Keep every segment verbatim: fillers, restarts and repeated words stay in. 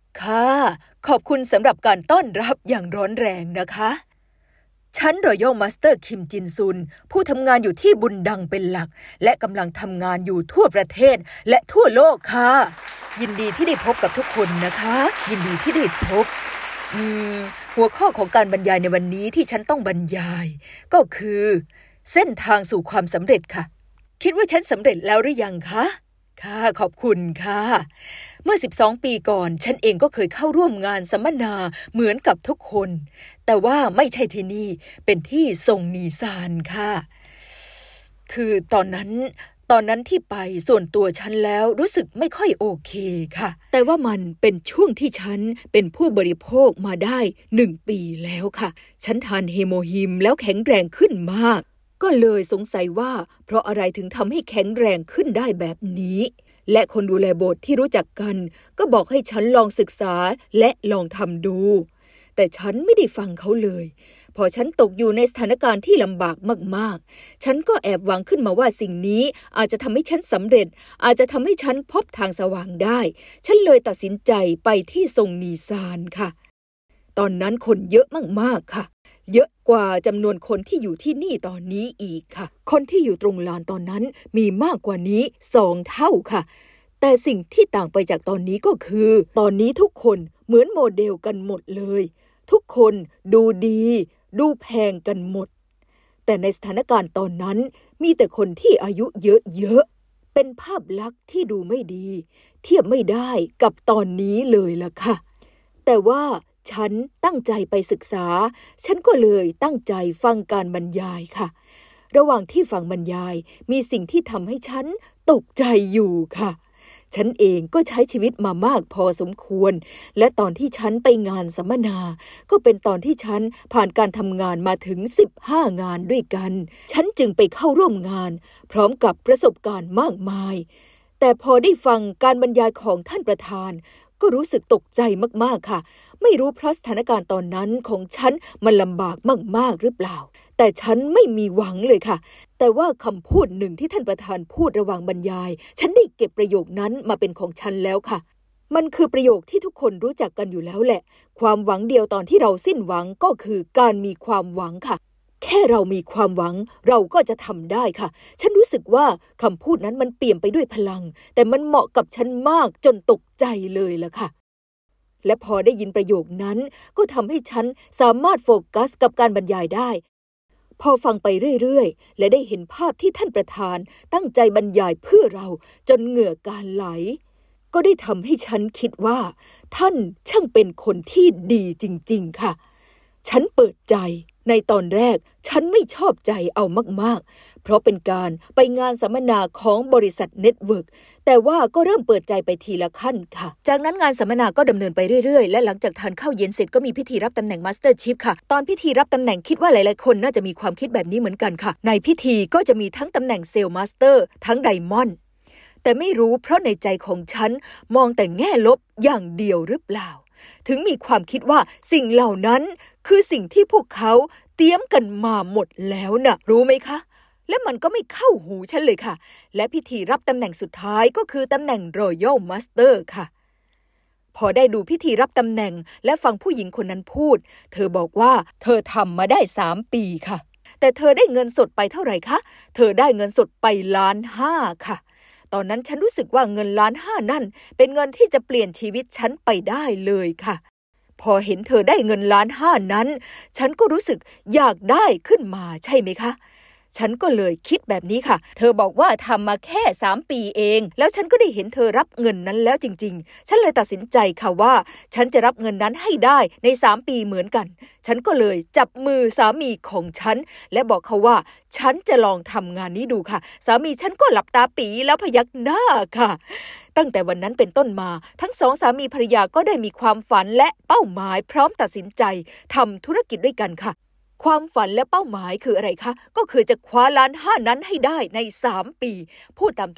ค่ะขอบคุณสำหรับการต้อนรับอย่างร้อนแรงนะคะฉันรอยัลมาสเตอร์คิมจินซุนผู้ทำงานอยู่ที่บุนดังเป็นหลักและกำลังทำงานอยู่ทั่วประเทศและทั่วโลกค่ะยินดีที่ได้พบกับทุกคนนะคะยินดีที่ได้พบอืมหัวข้อของการบรรยายในวันนี้ที่ฉันต้องบรรยายก็คือเส้นทางสู่ความสำเร็จค่ะคิดว่าฉันสำเร็จแล้วหรือยังคะค่ะขอบคุณค่ะเมื่อสิบสองปีก่อนฉันเองก็เคยเข้าร่วมงานสัมมนาเหมือนกับทุกคนแต่ว่าไม่ใช่ที่นี่เป็นที่ซงนีซานค่ะคือตอนนั้นตอนนั้นที่ไปส่วนตัวฉันแล้วรู้สึกไม่ค่อยโอเคค่ะแต่ว่ามันเป็นช่วงที่ฉันเป็นผู้บริโภคมาได้หนึ่งปีแล้วค่ะฉันทานเฮโมฮิมแล้วแข็งแรงขึ้นมากก็เลยสงสัยว่าเพราะอะไรถึงทำให้แข็งแรงขึ้นได้แบบนี้และคนดูแลโบสถ์ที่รู้จักกันก็บอกให้ฉันลองศึกษาและลองทำดูแต่ฉันไม่ได้ฟังเขาเลยพอฉันตกอยู่ในสถานการณ์ที่ลำบากมากๆฉันก็แอบหวังขึ้นมาว่าสิ่งนี้อาจจะทำให้ฉันสำเร็จอาจจะทำให้ฉันพบทางสว่างได้ฉันเลยตัดสินใจไปที่ซงนีซานค่ะตอนนั้นคนเยอะมากๆค่ะเยอะกว่าจำนวนคนที่อยู่ที่นี่ตอนนี้อีกค่ะคนที่อยู่ตรงลานตอนนั้นมีมากกว่านี้สองเท่าค่ะแต่สิ่งที่ต่างไปจากตอนนี้ก็คือตอนนี้ทุกคนเหมือนโมเดลกันหมดเลยทุกคนดูดีดูแพงกันหมดแต่ในสถานการณ์ตอนนั้นมีแต่คนที่อายุเยอะๆเป็นภาพลักษณ์ที่ดูไม่ดีเทียบไม่ได้กับตอนนี้เลยล่ะค่ะแต่ว่าฉันตั้งใจไปศึกษาฉันก็เลยตั้งใจฟังการบรรยายค่ะระหว่างที่ฟังบรรยายมีสิ่งที่ทำให้ฉันตกใจอยู่ค่ะฉันเองก็ใช้ชีวิตมามากพอสมควรและตอนที่ฉันไปงานสัมมนาก็เป็นตอนที่ฉันผ่านการทำงานมาถึงสิบห้างานด้วยกันฉันจึงไปเข้าร่วมงานพร้อมกับประสบการณ์มากมายแต่พอได้ฟังการบรรยายของท่านประธานก็รู้สึกตกใจมากๆค่ะไม่รู้เพราะสถานการณ์ตอนนั้นของฉันมันลำบากมากๆหรือเปล่าแต่ฉันไม่มีหวังเลยค่ะแต่ว่าคำพูดหนึ่งที่ท่านประธานพูดระหว่างบรรยายฉันได้เก็บประโยคนั้นมาเป็นของฉันแล้วค่ะมันคือประโยคที่ทุกคนรู้จักกันอยู่แล้วแหละความหวังเดียวตอนที่เราสิ้นหวังก็คือการมีความหวังค่ะแค่เรามีความหวังเราก็จะทำได้ค่ะฉันรู้สึกว่าคำพูดนั้นมันเปี่ยมไปด้วยพลังแต่มันเหมาะกับฉันมากจนตกใจเลยล่ะค่ะและพอได้ยินประโยคนั้นก็ทำให้ฉันสามารถโฟกัสกับการบรรยายได้พอฟังไปเรื่อยๆและได้เห็นภาพที่ท่านประธานตั้งใจบรรยายเพื่อเราจนเหงื่อการไหลก็ได้ทำให้ฉันคิดว่าท่านช่างเป็นคนที่ดีจริงๆค่ะฉันเปิดใจในตอนแรกฉันไม่ชอบใจเอามากๆเพราะเป็นการไปงานสัมมนาของบริษัทเน็ตเวิร์กแต่ว่าก็เริ่มเปิดใจไปทีละขั้นค่ะจากนั้นงานสัมมนาก็ดำเนินไปเรื่อยๆและหลังจากทานข้าวเย็นเสร็จก็มีพิธีรับตำแหน่งมาสเตอร์ชิฟค่ะตอนพิธีรับตำแหน่งคิดว่าหลายๆคนน่าจะมีความคิดแบบนี้เหมือนกันค่ะในพิธีก็จะมีทั้งตำแหน่งเซลล์มาสเตอร์ทั้งไดมอนด์แต่ไม่รู้เพราะในใจของฉันมองแต่แง่ลบอย่างเดียวหรือเปล่าถึงมีความคิดว่าสิ่งเหล่านั้นคือสิ่งที่พวกเขาเตรียมกันมาหมดแล้วนะรู้ไหมคะและมันก็ไม่เข้าหูฉันเลยค่ะและพิธีรับตำแหน่งสุดท้ายก็คือตำแหน่ง Royal Master ค่ะพอได้ดูพิธีรับตำแหน่งและฟังผู้หญิงคนนั้นพูดเธอบอกว่าเธอทำมาได้สามปีค่ะแต่เธอได้เงินสดไปเท่าไหร่คะเธอได้เงินสดไปล้านห้าค่ะตอนนั้นฉันรู้สึกว่าเงินล้านห้านั่นเป็นเงินที่จะเปลี่ยนชีวิตฉันไปได้เลยค่ะพอเห็นเธอได้เงินล้านห้านั้นฉันก็รู้สึกอยากได้ขึ้นมาใช่ไหมคะฉันก็เลยคิดแบบนี้ค่ะเธอบอกว่าทำมาแค่สามปีเองแล้วฉันก็ได้เห็นเธอรับเงินนั้นแล้วจริงๆฉันเลยตัดสินใจค่ะว่าฉันจะรับเงินนั้นให้ได้ในสามปีเหมือนกันฉันก็เลยจับมือสามีของฉันและบอกเขาว่าฉันจะลองทำงานนี้ดูค่ะสามีฉันก็หลับตาปีแล้วพยักหน้าค่ะตั้งแต่วันนั้นเป็นต้นมาทั้งสองสามีภรรยาก็ได้มีความฝันและเป้าหมายพร้อมตัดสินใจทำธุรกิจด้วยกันค่ะความฝันและเป้าหมายคืออะไรคะก็คือจะคว้าล้านห้านั้นให้ได้ในสามปีพูดตามตรง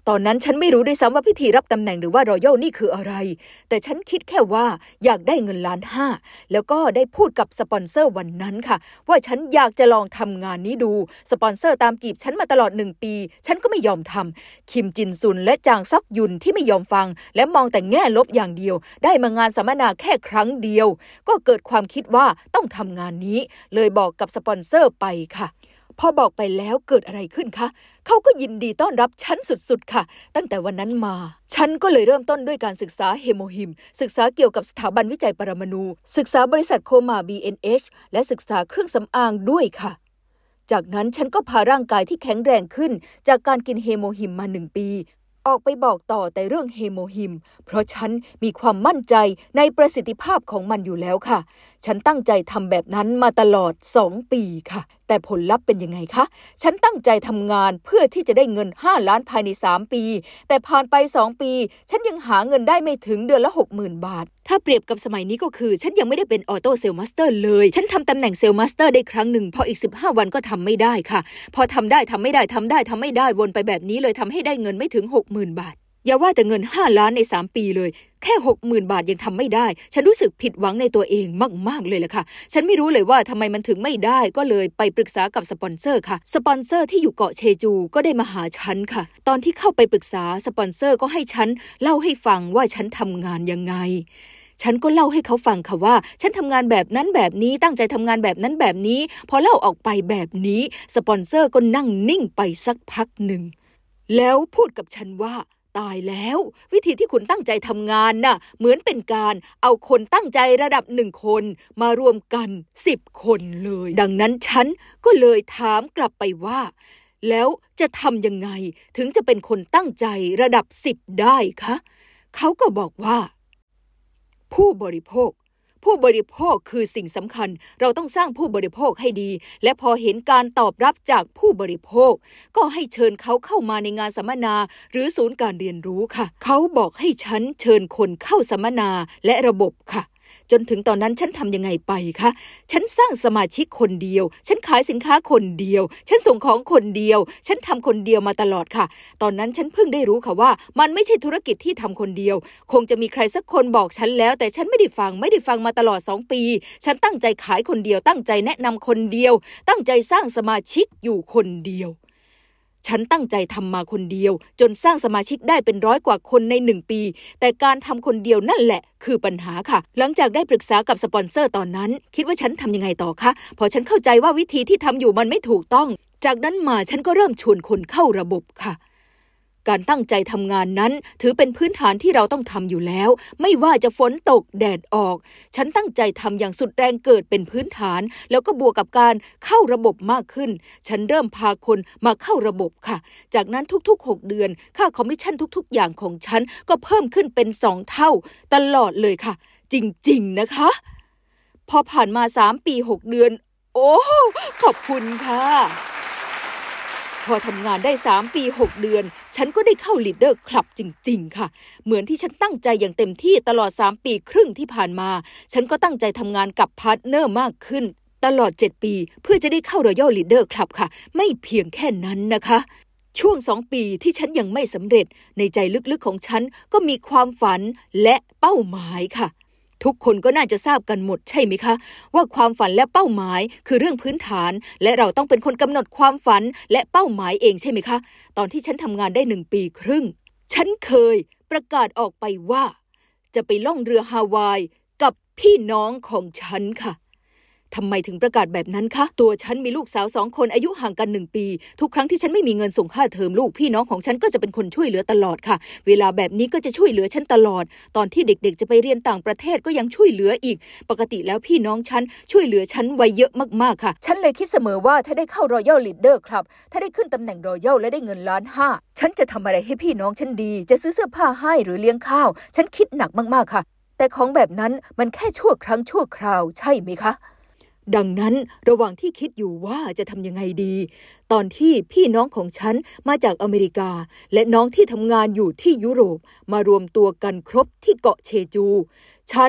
ตอนนั้นฉันไม่รู้ด้วยซ้ำว่าพิธีรับตำแหน่งหรือว่ารอยัลนี่คืออะไรแต่ฉันคิดแค่ว่าอยากได้เงินล้านห้าแล้วก็ได้พูดกับสปอนเซอร์วันนั้นค่ะว่าฉันอยากจะลองทำงานนี้ดูสปอนเซอร์ตามจีบฉันมาตลอดหนึ่งปีฉันก็ไม่ยอมทำคิมจินซุนและจางซอกยุนที่ไม่ยอมฟังและมองแต่แง่ลบอย่างเดียวได้มางานสัมมนาแค่ครั้งเดียวก็เกิดความคิดว่าต้องทำงานนี้เลยบอกกับสปอนเซอร์ไปค่ะพอบอกไปแล้วเกิดอะไรขึ้นคะเขาก็ยินดีต้อนรับฉันสุดๆค่ะตั้งแต่วันนั้นมาฉันก็เลยเริ่มต้นด้วยการศึกษาเฮโมฮิมศึกษาเกี่ยวกับสถาบันวิจัยปรมาณูศึกษาบริษัทโคมา บี เอ็น เอช และศึกษาเครื่องสำอางด้วยค่ะจากนั้นฉันก็พาร่างกายที่แข็งแรงขึ้นจากการกินเฮโมฮิมมาหนึ่งปีออกไปบอกต่อแต่เรื่องเฮโมฮิมเพราะฉันมีความมั่นใจในประสิทธิภาพของมันอยู่แล้วค่ะฉันตั้งใจทำแบบนั้นมาตลอดสองปีค่ะแต่ผลลัพธ์เป็นยังไงคะฉันตั้งใจทำงานเพื่อที่จะได้เงินห้าล้านภายในสามปีแต่ผ่านไปสองปีฉันยังหาเงินได้ไม่ถึงเดือนละ หกหมื่น บาทถ้าเปรียบกับสมัยนี้ก็คือฉันยังไม่ได้เป็นออโต้เซลล์มาสเตอร์เลยฉันทำตำแหน่งเซลล์มาสเตอร์ได้ครั้งหนึ่งพออีกสิบห้าวันก็ทำไม่ได้ค่ะพอทำได้ทำไม่ได้ทำได้ทำไม่ได้วนไปแบบนี้เลยทำให้ได้เงินไม่ถึง หกหมื่น บาทอย่าว่าแต่เงินห้าล้านในสามปีเลยแค่ หกหมื่น บาทยังทำไม่ได้ฉันรู้สึกผิดหวังในตัวเองมากๆเลยแหละค่ะฉันไม่รู้เลยว่าทำไมมันถึงไม่ได้ก็เลยไปปรึกษากับสปอนเซอร์ค่ะสปอนเซอร์ที่อยู่เกาะเชจูก็ได้มาหาฉันค่ะตอนที่เข้าไปปรึกษาสปอนเซอร์ก็ให้ฉันเล่าให้ฟังว่าฉันทำงานยังไงฉันก็เล่าให้เขาฟังค่ะว่าฉันทำงานแบบนั้นแบบนี้ตั้งใจทำงานแบบนั้นแบบนี้พอเล่าออกไปแบบนี้สปอนเซอร์ก็นั่งนิ่งไปสักพักหนึ่งแล้วพูดกับฉันว่าตายแล้ววิธีที่คุณตั้งใจทำงานน่ะเหมือนเป็นการเอาคนตั้งใจระดับหนึ่งคนมารวมกันสิบคนเลยดังนั้นฉันก็เลยถามกลับไปว่าแล้วจะทำยังไงถึงจะเป็นคนตั้งใจระดับสิบได้คะเขาก็บอกว่าผู้บริโภคผู้บริโภคคือสิ่งสำคัญเราต้องสร้างผู้บริโภคให้ดีและพอเห็นการตอบรับจากผู้บริโภคก็ให้เชิญเขาเข้ามาในงานสัมมนาหรือศูนย์การเรียนรู้ค่ะเขาบอกให้ฉันเชิญคนเข้าสัมมนาและระบบค่ะจนถึงตอนนั้นฉันทำยังไงไปคะฉันสร้างสมาชิกคนเดียวฉันขายสินค้าคนเดียวฉันส่งของคนเดียวฉันทำคนเดียวมาตลอดค่ะตอนนั้นฉันเพิ่งได้รู้ค่ะว่ามันไม่ใช่ธุรกิจที่ทำคนเดียวคงจะมีใครสักคนบอกฉันแล้วแต่ฉันไม่ได้ฟังไม่ได้ฟังมาตลอดสองปีฉันตั้งใจขายคนเดียวตั้งใจแนะนำคนเดียวตั้งใจสร้างสมาชิกอยู่คนเดียวฉันตั้งใจทำมาคนเดียวจนสร้างสมาชิกได้เป็นร้อยกว่าคนในหนึ่งปีแต่การทำคนเดียวนั่นแหละคือปัญหาค่ะหลังจากได้ปรึกษากับสปอนเซอร์ตอนนั้นคิดว่าฉันทำยังไงต่อคะพอฉันเข้าใจว่าวิธีที่ทำอยู่มันไม่ถูกต้องจากนั้นมาฉันก็เริ่มชวนคนเข้าระบบค่ะการตั้งใจทำงานนั้นถือเป็นพื้นฐานที่เราต้องทำอยู่แล้วไม่ว่าจะฝนตกแดดออกฉันตั้งใจทำอย่างสุดแรงเกิดเป็นพื้นฐานแล้วก็บวกกับการเข้าระบบมากขึ้นฉันเริ่มพาคนมาเข้าระบบค่ะจากนั้นทุกๆหกเดือนค่าคอมมิชชั่นทุกๆอย่างของฉันก็เพิ่มขึ้นเป็นสองเท่าตลอดเลยค่ะจริงๆนะคะพอผ่านมาสามปีหกเดือนโอ้ขอบคุณค่ะพอทำงานได้สามปีหกเดือนฉันก็ได้เข้า Leader Club จริงๆค่ะเหมือนที่ฉันตั้งใจอย่างเต็มที่ตลอดสามปีครึ่งที่ผ่านมาฉันก็ตั้งใจทำงานกับพาร์ทเนอร์มากขึ้นตลอดเจ็ดปีเพื่อจะได้เข้า Royal Leader Club ค่ะไม่เพียงแค่นั้นนะคะช่วงสองปีที่ฉันยังไม่สำเร็จในใจลึกๆของฉันก็มีความฝันและเป้าหมายค่ะทุกคนก็น่าจะทราบกันหมดใช่ไหมคะว่าความฝันและเป้าหมายคือเรื่องพื้นฐานและเราต้องเป็นคนกำหนดความฝันและเป้าหมายเองใช่ไหมคะตอนที่ฉันทำงานได้หนึ่งปีครึ่งฉันเคยประกาศออกไปว่าจะไปล่องเรือฮาวายกับพี่น้องของฉันค่ะทำไมถึงประกาศแบบนั้นคะตัวฉันมีลูกสาวสองคนอายุห่างกันหนึ่งปีทุกครั้งที่ฉันไม่มีเงินส่งค่าเทอมลูกพี่น้องของฉันก็จะเป็นคนช่วยเหลือตลอดค่ะเวลาแบบนี้ก็จะช่วยเหลือฉันตลอดตอนที่เด็กๆจะไปเรียนต่างประเทศก็ยังช่วยเหลืออีกปกติแล้วพี่น้องฉันช่วยเหลือฉันไว้เยอะมากๆค่ะฉันเลยคิดเสมอว่าถ้าได้เข้า Royal Leader Club ถ้าได้ขึ้นตำแหน่ง Royal และได้เงินล้านห้าฉันจะทำอะไรให้พี่น้องฉันดีจะซื้อเสื้อผ้าให้หรือเลี้ยงข้าวฉันคิดหนักมากๆค่ะแต่ของแบบนั้นมันแค่ชั่วครั้งชั่วคราวใช่ไหมคะดังนั้นระหว่างที่คิดอยู่ว่าจะทำยังไงดีตอนที่พี่น้องของฉันมาจากอเมริกาและน้องที่ทำงานอยู่ที่ยุโรปมารวมตัวกันครบที่เกาะเชจูฉันก็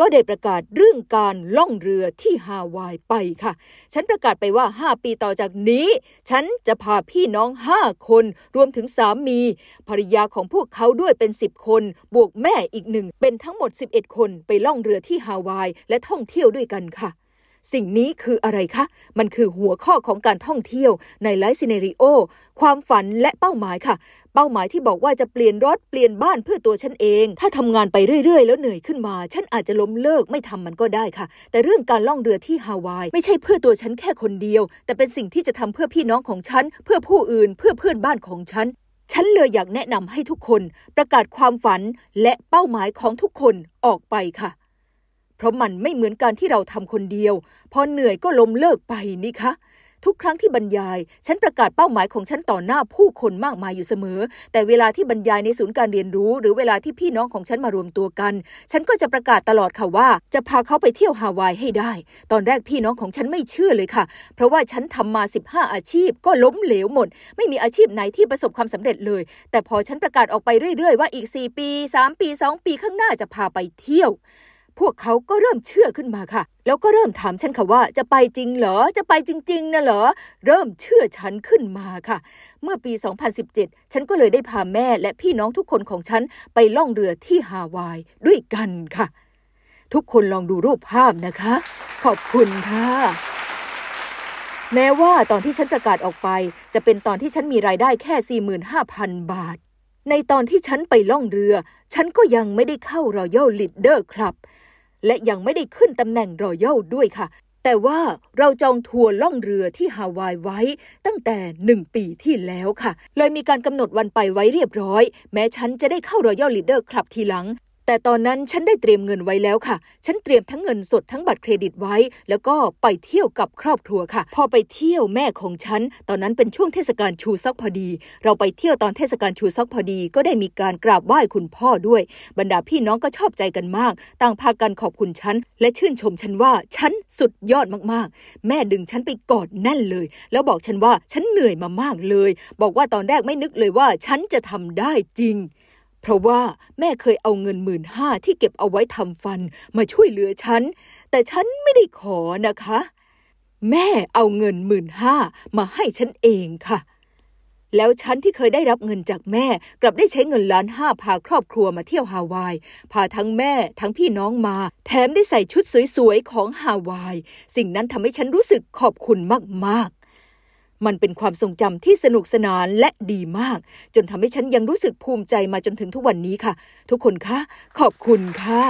ก็ได้ประกาศเรื่องการล่องเรือที่ฮาวายไปค่ะฉันประกาศไปว่าห้าปีต่อจากนี้ฉันจะพาพี่น้องห้าคนรวมถึงสามีภรรยาของพวกเขาด้วยเป็นสิบคนบวกแม่อีกหนึ่งเป็นทั้งหมดสิบเอ็ดคนไปล่องเรือที่ฮาวายและท่องเที่ยวด้วยกันค่ะสิ่งนี้คืออะไรคะมันคือหัวข้อของการท่องเที่ยวในไลฟ์ซีเนริโอความฝันและเป้าหมายค่ะเป้าหมายที่บอกว่าจะเปลี่ยนรถเปลี่ยนบ้านเพื่อตัวฉันเองถ้าทำงานไปเรื่อยๆแล้วเหนื่อยขึ้นมาฉันอาจจะล้มเลิกไม่ทำมันก็ได้ค่ะแต่เรื่องการล่องเรือที่ฮาวายไม่ใช่เพื่อตัวฉันแค่คนเดียวแต่เป็นสิ่งที่จะทำเพื่อพี่น้องของฉันเพื่อผู้อื่นเพื่อเพื่อนบ้านของฉันฉันเลยอยากแนะนำให้ทุกคนประกาศความฝันและเป้าหมายของทุกคนออกไปค่ะเพราะมันไม่เหมือนการที่เราทำคนเดียวพอเหนื่อยก็ล้มเลิกไปนี่คะทุกครั้งที่บรรยายฉันประกาศเป้าหมายของฉันต่อหน้าผู้คนมากมายอยู่เสมอแต่เวลาที่บรรยายในศูนย์การเรียนรู้หรือเวลาที่พี่น้องของฉันมารวมตัวกันฉันก็จะประกาศตลอดค่ะว่าจะพาเขาไปเที่ยวฮาวายให้ได้ตอนแรกพี่น้องของฉันไม่เชื่อเลยค่ะเพราะว่าฉันทำมาสิบห้าอาชีพก็ล้มเหลวหมดไม่มีอาชีพไหนที่ประสบความสำเร็จเลยแต่พอฉันประกาศออกไปเรื่อยๆว่าอีกสี่ปีสามปีสองปีข้างหน้าจะพาไปเที่ยวพวกเขาก็เริ่มเชื่อขึ้นมาค่ะแล้วก็เริ่มถามฉันค่ะว่าจะไปจริงเหรอจะไปจริงๆนะเหรอเริ่มเชื่อฉันขึ้นมาค่ะเมื่อปีสองพันสิบเจ็ดฉันก็เลยได้พาแม่และพี่น้องทุกคนของฉันไปล่องเรือที่ฮาวายด้วยกันค่ะทุกคนลองดูรูปภาพนะคะขอบคุณค่ะแม้ว่าตอนที่ฉันประกาศออกไปจะเป็นตอนที่ฉันมีรายได้แค่ สี่หมื่นห้าพัน บาทในตอนที่ฉันไปล่องเรือฉันก็ยังไม่ได้เข้า Royal Leader Club และยังไม่ได้ขึ้นตำแหน่ง Royal ด้วยค่ะแต่ว่าเราจองทัวร์ล่องเรือที่ฮาวายไว้ตั้งแต่หนึ่งปีที่แล้วค่ะเลยมีการกำหนดวันไปไว้เรียบร้อยแม้ฉันจะได้เข้า Royal Leader Club ทีหลังแต่ตอนนั้นฉันได้เตรียมเงินไว้แล้วค่ะฉันเตรียมทั้งเงินสดทั้งบัตรเครดิตไว้แล้วก็ไปเที่ยวกับครอบครัวค่ะพอไปเที่ยวแม่ของฉันตอนนั้นเป็นช่วงเทศกาลชูซ็อกพอดีเราไปเที่ยวตอนเทศกาลชูซ็อกพอดีก็ได้มีการกราบไหว้คุณพ่อด้วยบรรดาพี่น้องก็ชอบใจกันมากต่างพากันขอบคุณฉันและชื่นชมฉันว่าฉันสุดยอดมากๆแม่ดึงฉันไปกอดแน่นเลยแล้วบอกฉันว่าฉันเหนื่อยมามากเลยบอกว่าตอนแรกไม่นึกเลยว่าฉันจะทำได้จริงเพราะว่าแม่เคยเอาเงินหมื่นห้าที่เก็บเอาไว้ทำฟันมาช่วยเหลือฉันแต่ฉันไม่ได้ขอนะคะแม่เอาเงินหมื่นห้ามาให้ฉันเองค่ะแล้วฉันที่เคยได้รับเงินจากแม่กลับได้ใช้เงินล้านห้าพาครอบครัวมาเที่ยวฮาวายพาทั้งแม่ทั้งพี่น้องมาแถมได้ใส่ชุดสวยๆของฮาวายสิ่งนั้นทำให้ฉันรู้สึกขอบคุณมากๆมันเป็นความทรงจำที่สนุกสนานและดีมากจนทำให้ฉันยังรู้สึกภูมิใจมาจนถึงทุกวันนี้ค่ะทุกคนคะขอบคุณค่ะ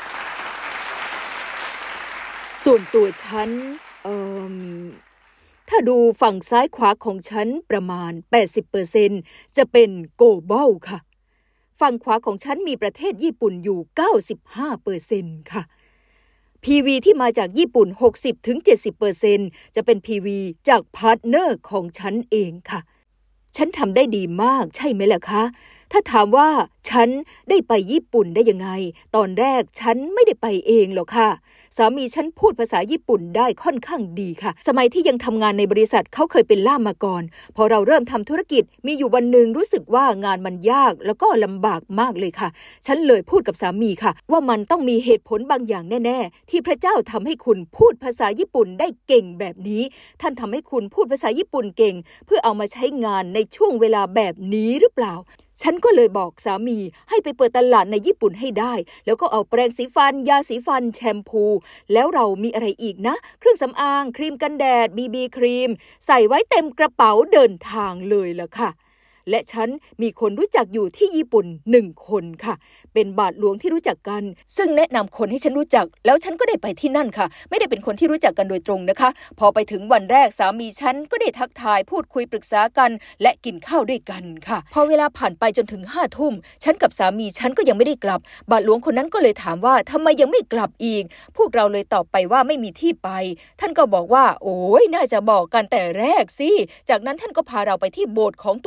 ส่วนตัวฉันเอ่อถ้าดูฝั่งซ้ายขวาของฉันประมาณ แปดสิบเปอร์เซ็นต์ จะเป็นโกลบอลค่ะฝั่งขวาของฉันมีประเทศญี่ปุ่นอยู่ เก้าสิบห้าเปอร์เซ็นต์ ค่ะพี วี ที่มาจากญี่ปุ่น หกสิบถึงเจ็ดสิบเปอร์เซ็นต์ จะเป็น พี วี จากพาร์ทเนอร์ของฉันเองค่ะฉันทำได้ดีมากใช่ไหมล่ะคะถ้าถามว่าฉันได้ไปญี่ปุ่นได้ยังไงตอนแรกฉันไม่ได้ไปเองหรอกค่ะสามีฉันพูดภาษาญี่ปุ่นได้ค่อนข้างดีค่ะสมัยที่ยังทำงานในบริษัทเขาเคยเป็นล่ามมาก่อนพอเราเริ่มทำธุรกิจมีอยู่วันหนึ่งรู้สึกว่างานมันยากแล้วก็ลำบากมากเลยค่ะฉันเลยพูดกับสามีค่ะว่ามันต้องมีเหตุผลบางอย่างแน่ๆที่พระเจ้าทำให้คุณพูดภาษาญี่ปุ่นได้เก่งแบบนี้ท่านทำให้คุณพูดภาษาญี่ปุ่นเก่งเพื่อเอามาใช้งานในช่วงเวลาแบบนี้หรือเปล่าฉันก็เลยบอกสามีให้ไปเปิดตลาดในญี่ปุ่นให้ได้แล้วก็เอาแปรงสีฟันยาสีฟันแชมพูแล้วเรามีอะไรอีกนะเครื่องสำอางครีมกันแดด บี บี ครีมใส่ไว้เต็มกระเป๋าเดินทางเลยล่ะค่ะและฉันมีคนรู้จักอยู่ที่ญี่ปุ่นหนึ่งคนค่ะเป็นบาทหลวงที่รู้จักกันซึ่งแนะนำคนให้ฉันรู้จักแล้วฉันก็ได้ไปที่นั่นค่ะไม่ได้เป็นคนที่รู้จักกันโดยตรงนะคะพอไปถึงวันแรกสามีฉันก็ได้ทักทายพูดคุยปรึกษากันและกินข้าวด้วยกันค่ะพอเวลาผ่านไปจนถึงห้าทุ่มฉันกับสามีฉันก็ยังไม่ได้กลับบาทหลวงคนนั้นก็เลยถามว่าทำไมยังไม่กลับอีกพวกเราเลยตอบไปว่าไม่มีที่ไปท่านก็บอกว่าโอ้ยน่าจะบอกกันแต่แรกสิจากนั้นท่านก็พาเราไปที่โบสถ์ของตัวเอง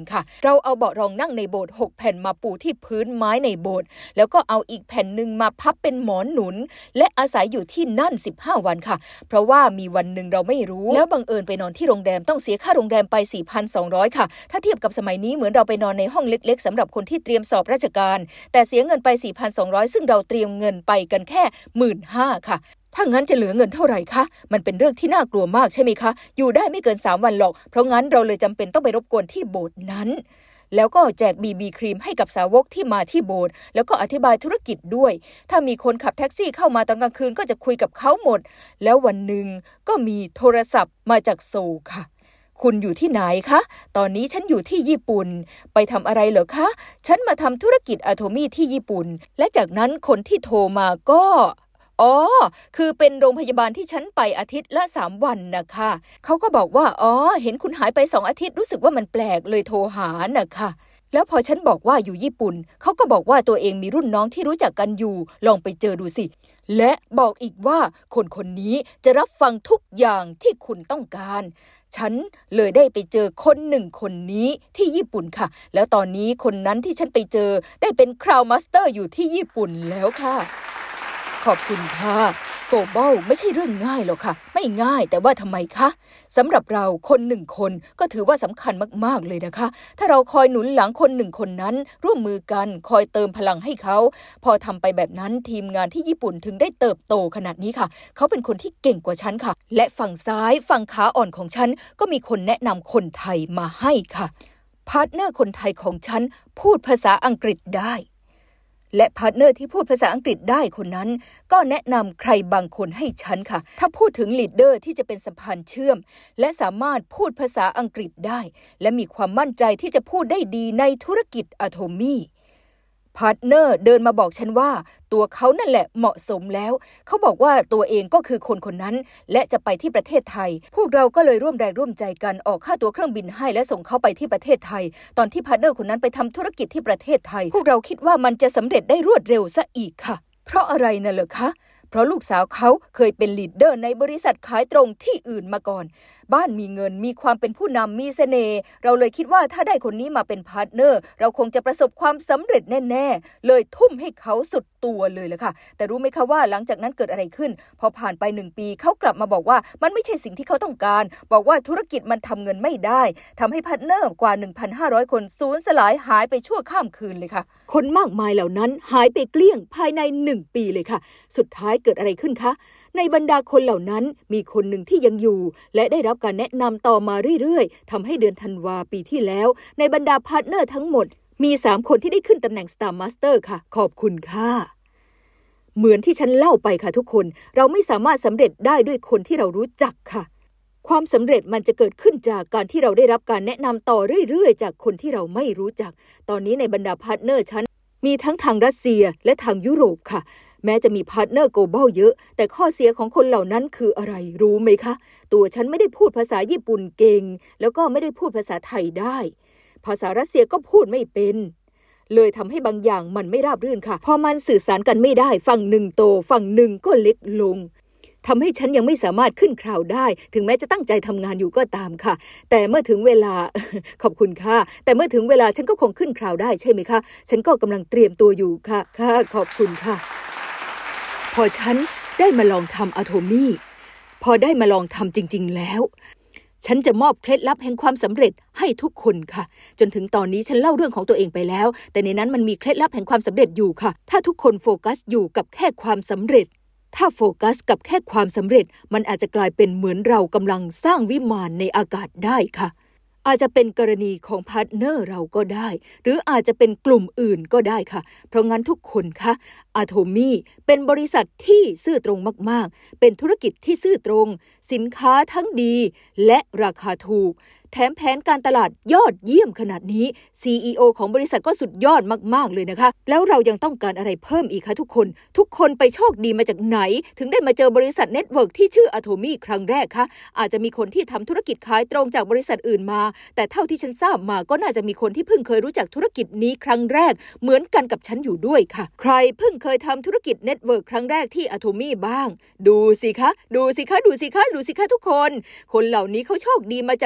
ค่ะเราเอาเบาะรองนั่งในโบสถ์หกแผ่นมาปูที่พื้นไม้ในโบสถ์แล้วก็เอาอีกแผ่นนึงมาพับเป็นหมอนหนุนและอาศัยอยู่ที่นั่นสิบห้าวันค่ะเพราะว่ามีวันนึงเราไม่รู้แล้วบังเอิญไปนอนที่โรงแรมต้องเสียค่าโรงแรมไป สี่พันสองร้อย ค่ะถ้าเทียบกับสมัยนี้เหมือนเราไปนอนในห้องเล็กๆสำหรับคนที่เตรียมสอบราชการแต่เสียเงินไป สี่พันสองร้อย ซึ่งเราเตรียมเงินไปกันแค่ หนึ่งหมื่นห้าพัน ค่ะถ้างั้นจะเหลือเงินเท่าไหร่คะมันเป็นเรื่องที่น่ากลัวมากใช่ไหมคะอยู่ได้ไม่เกินสามวันหรอกเพราะงั้นเราเลยจำเป็นต้องไปรบกวนที่โบสถ์นั้นแล้วก็แจกบีบีครีมให้กับสาวกที่มาที่โบสถ์แล้วก็อธิบายธุรกิจด้วยถ้ามีคนขับแท็กซี่เข้ามาตอนกลางคืนก็จะคุยกับเขาหมดแล้ววันหนึ่งก็มีโทรศัพท์มาจากโซลค่ะคุณอยู่ที่ไหนคะตอนนี้ฉันอยู่ที่ญี่ปุ่นไปทำอะไรเหรอคะฉันมาทำธุรกิจอะโทมี่ที่ญี่ปุ่นและจากนั้นคนที่โทรมาก็อ๋อคือเป็นโรงพยาบาลที่ฉันไปอาทิตย์ละสามวันนะคะเขาก็บอกว่าอ๋อเห็นคุณหายไปสองอาทิตย์รู้สึกว่ามันแปลกเลยโทรหานะคะแล้วพอฉันบอกว่าอยู่ญี่ปุ่นเขาก็บอกว่าตัวเองมีรุ่นน้องที่รู้จักกันอยู่ลองไปเจอดูสิและบอกอีกว่าคนคนนี้จะรับฟังทุกอย่างที่คุณต้องการฉันเลยได้ไปเจอคนหนึ่งคนนี้ที่ญี่ปุ่นค่ะแล้วตอนนี้คนนั้นที่ฉันไปเจอได้เป็นคราวมาสเตอร์อยู่ที่ญี่ปุ่นแล้วค่ะขอบคุณค่ะโกลบอลไม่ใช่เรื่องง่ายหรอกค่ะไม่ง่ายแต่ว่าทำไมคะสำหรับเราคนหนึ่งคนก็ถือว่าสำคัญมากๆเลยนะคะถ้าเราคอยหนุนหลังคนหนึ่งคนนั้นร่วมมือกันคอยเติมพลังให้เขาพอทำไปแบบนั้นทีมงานที่ญี่ปุ่นถึงได้เติบโตขนาดนี้ค่ะเขาเป็นคนที่เก่งกว่าฉันค่ะและฝั่งซ้ายฝั่งขาอ่อนของฉันก็มีคนแนะนำคนไทยมาให้ค่ะพาร์ทเนอร์คนไทยของฉันพูดภาษาอังกฤษได้และพาร์ทเนอร์ที่พูดภาษาอังกฤษได้คนนั้นก็แนะนำใครบางคนให้ฉันค่ะถ้าพูดถึงลีดเดอร์ที่จะเป็นสะพานเชื่อมและสามารถพูดภาษาอังกฤษได้และมีความมั่นใจที่จะพูดได้ดีในธุรกิจอะโทมี่พาร์ทเนอร์เดินมาบอกฉันว่าตัวเขานั่นแหละเหมาะสมแล้วเขาบอกว่าตัวเองก็คือคนคนนั้นและจะไปที่ประเทศไทยพวกเราก็เลยร่วมแรงร่วมใจกันออกค่าตั๋วเครื่องบินให้และส่งเขาไปที่ประเทศไทยตอนที่พาร์ทเนอร์คนนั้นไปทำธุรกิจที่ประเทศไทยพวกเราคิดว่ามันจะสำเร็จได้รวดเร็วซะอีกค่ะเพราะอะไรน่ะเหรอคะเพราะลูกสาวเขาเคยเป็นลีดเดอร์ในบริษัทขายตรงที่อื่นมาก่อนบ้านมีเงินมีความเป็นผู้นำมีเสน่ห์เราเลยคิดว่าถ้าได้คนนี้มาเป็นพาร์ทเนอร์เราคงจะประสบความสำเร็จแน่ๆเลยทุ่มให้เขาสุดตัวเลยละค่ะแต่รู้ไหมคะว่าหลังจากนั้นเกิดอะไรขึ้นพอผ่านไปหนึ่งปีเขากลับมาบอกว่ามันไม่ใช่สิ่งที่เขาต้องการบอกว่าธุรกิจมันทำเงินไม่ได้ทำให้พาร์ทเนอร์กว่า หนึ่งพันห้าร้อย คนสูญสลายหายไปชั่วข้ามคืนเลยค่ะคนมากมายเหล่านั้นหายไปเกลี้ยงภายในหนึ่งปีเลยค่ะสุดท้ายเกิดอะไรขึ้นคะในบรรดาคนเหล่านั้นมีคนหนึ่งที่ยังอยู่และได้รับการแนะนำต่อมาเรื่อยๆทำให้เดือนธันวาปีที่แล้วในบรรดาพาร์ทเนอร์ทั้งหมดมีสามคนที่ได้ขึ้นตำแหน่ง Star Master ค่ะขอบคุณค่ะเหมือนที่ฉันเล่าไปค่ะทุกคนเราไม่สามารถสำเร็จได้ด้วยคนที่เรารู้จักค่ะความสำเร็จมันจะเกิดขึ้นจากการที่เราได้รับการแนะนำต่อเรื่อยๆจากคนที่เราไม่รู้จักตอนนี้ในบรรดาพาร์ทเนอร์ฉันมีทั้งทางรัสเซียและทางยุโรปค่ะแม้จะมีพาร์ทเนอร์โกลบอลเยอะแต่ข้อเสียของคนเหล่านั้นคืออะไรรู้ไหมคะตัวฉันไม่ได้พูดภาษาญี่ปุ่นเก่งแล้วก็ไม่ได้พูดภาษาไทยได้ภาษารัสเซียก็พูดไม่เป็นเลยทำให้บางอย่างมันไม่ราบรื่นค่ะพอมันสื่อสารกันไม่ได้ฝั่งหนึ่งโตฝั่งหนึ่งก็เล็กลงทำให้ฉันยังไม่สามารถขึ้นคราวได้ถึงแม้จะตั้งใจทำงานอยู่ก็ตามค่ะแต่เมื่อถึงเวลา ขอบคุณค่ะแต่เมื่อถึงเวลาฉันก็คงขึ้นคราวได้ใช่ไหมคะฉันก็กำลังเตรียมตัวอยู่ค่ะค่ะขอบคุณค่ะพอฉันได้มาลองทำอะโทมี่พอได้มาลองทำจริงๆแล้วฉันจะมอบเคล็ดลับแห่งความสำเร็จให้ทุกคนค่ะจนถึงตอนนี้ฉันเล่าเรื่องของตัวเองไปแล้วแต่ในนั้นมันมีเคล็ดลับแห่งความสำเร็จอยู่ค่ะถ้าทุกคนโฟกัสอยู่กับแค่ความสำเร็จถ้าโฟกัสกับแค่ความสำเร็จมันอาจจะกลายเป็นเหมือนเรากำลังสร้างวิมานในอากาศได้ค่ะอาจจะเป็นกรณีของพาร์ทเนอร์เราก็ได้หรืออาจจะเป็นกลุ่มอื่นก็ได้ค่ะเพราะงั้นทุกคนคะอะโทมี่เป็นบริษัทที่ซื่อตรงมากๆเป็นธุรกิจที่ซื่อตรงสินค้าทั้งดีและราคาถูกแถมแผนการตลาดยอดเยี่ยมขนาดนี้ ซี อี โอ ของบริษัทก็สุดยอดมากๆเลยนะคะแล้วเรายังต้องการอะไรเพิ่มอีกคะทุกคนทุกคนไปโชคดีมาจากไหนถึงได้มาเจอบริษัทเน็ตเวิร์กที่ชื่ออะโทมี่ครั้งแรกคะอาจจะมีคนที่ทำธุรกิจขายตรงจากบริษัทอื่นมาแต่เท่าที่ฉันทราบมาก็น่าจะมีคนที่เพิ่งเคยรู้จักธุรกิจนี้ครั้งแรกเหมือนกันกับฉันอยู่ด้วยค่ะใครเพิ่งเคยทำธุรกิจเน็ตเวิร์กครั้งแรกที่อะโทมี่บ้างดูสิคะดูสิคะดูสิคะดูสิคะทุกคนคนเหล่านี้เขาโชคดีมาจากไหน